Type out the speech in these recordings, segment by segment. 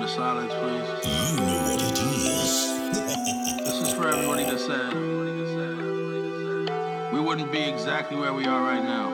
silence, please. You know what it is. This is for everybody that said we wouldn't be exactly where we are right now.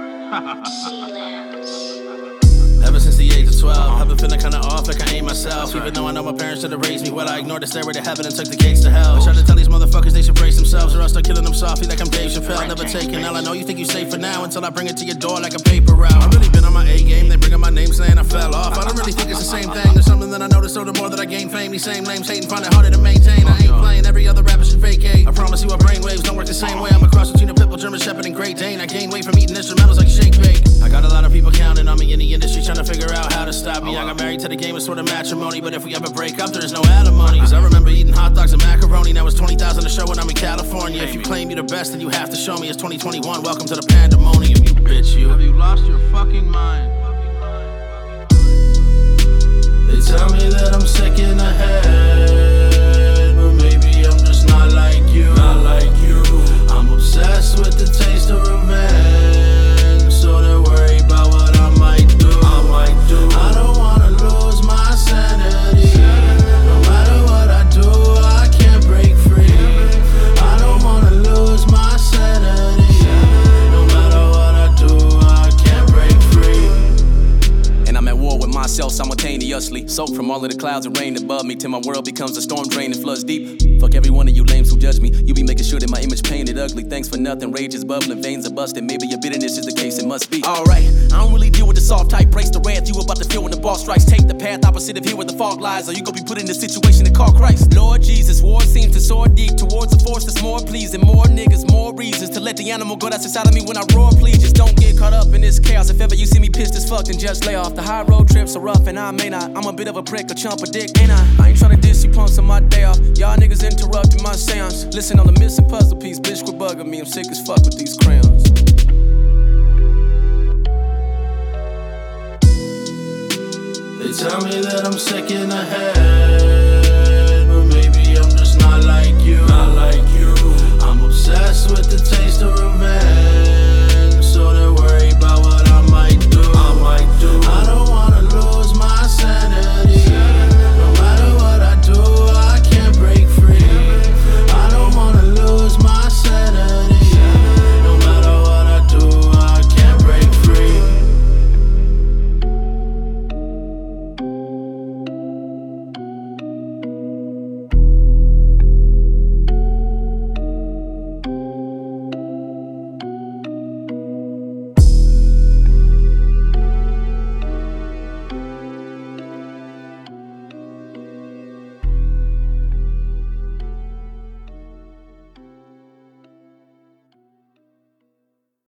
Ever since the age of 12, I've been feeling kinda off like I ain't myself. Even though I know my parents should've raised me well, I ignored the stairway to heaven and took the gates to hell. I tried to tell these motherfuckers they should brace themselves, or else they're killing them softly like I'm Dave Chappelle. Never taking L, I know you think you safe for now, until I bring it to your door like a paper route. I've really been on my A game, they bringing my name saying I fell off. I don't really think it's the same thing, there's something that I noticed, so the more that I gain fame, these same names hating, find it harder to maintain. I ain't playing, every other rapper should vacate. I promise you our brainwaves don't work the same way. I'm a cross between a Pitbull, German Shepherd, and Great Dane. I gain weight from eating instrumentals like Shake Bake. I got a lot of people counting on me in the industry, trying to figure out how to stop me. I got married to the game, it's sort of matrimony, but if we ever break up, there's no alimony. Cause I remember eating hot dogs and macaroni, now it's 20,000 a show when I'm in California. If you claim you're the best, then you have to show me. It's 2021, welcome to the pandemonium, you bitch, you. Have you lost your fucking mind? They tell me that I'm sick in the head, but maybe I'm just not like you. Not like you. I'm obsessed with the taste of revenge, so they're worried about what I might do. I don't wanna lose my sanity. No matter what I do, I can't break free. I don't wanna lose my sanity. No matter what I do, I can't break free. And I'm at war with myself simultaneously. Soaked from all of the clouds and rain above me, till my world becomes a storm drain and floods deep. Fuck every one of you lames who judge me. You be making sure that my image painted ugly. Thanks for nothing, rage is bubbling, veins are busting. Maybe your bitterness is the case, it must be. Alright, I don't really deal with the soft type. Brace the wrath you about to feel when the ball strikes. Take the path opposite of here where the fog lies, or you gon' be put in a situation to call Christ. Lord Jesus, war seems to soar deep towards a force that's more pleasing. More niggas, more reasons to let the animal go that's inside of me when I roar. Please just don't get caught up in this chaos. If ever you see me pissed as fuck, then just lay off. The high road trips are rough and I may not. I'm a bit of a prick, a chump, a dick, ain't I? I ain't tryna diss you punks on my day off. Y'all niggas interrupting my seance. Listen on the missing puzzle piece, bitch, quit bugging me. I'm sick as fuck with these crayons. They tell me that I'm sick in the head, but maybe I'm just not like you. Not like you. I'm obsessed with the taste of revenge.